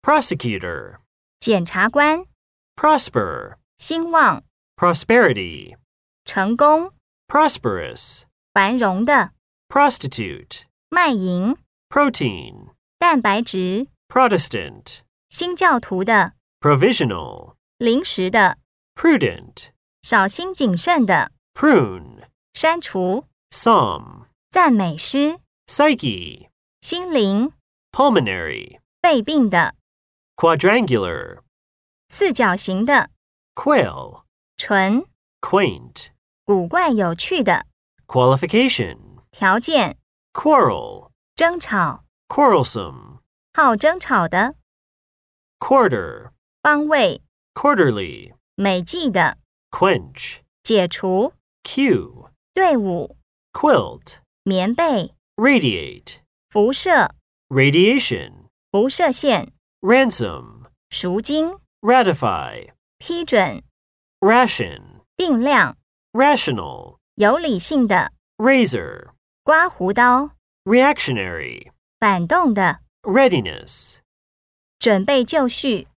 prosecutor, 检察官， prosper, 兴旺， prosperity, 成功， prosperous, 繁荣的， prostitute, 卖淫， protein, 蛋白质， Protestant, 新教徒的， provisional, 临时的， prudent, 小心谨慎的， prune, 删除， psalm, 赞美诗， psyche, 心灵， pulmonary, 肺病的， quadrangular, 四角形的， quail, 纯， quaint, 古怪有趣的， qualification, 条件， quarrel, 争吵， quarrelsome, 好争吵的， quarter, 方位， quarterly, 美季的， quench, 解除， cue, 队伍， quilt, 棉被， radiate, 辐射， radiation, 辐射线， ransom, 赎金， ratify, 批准， ration, 定量， rational, 有理性的， razor, 刮胡刀， reactionary, 反动的， readiness. 准备就绪。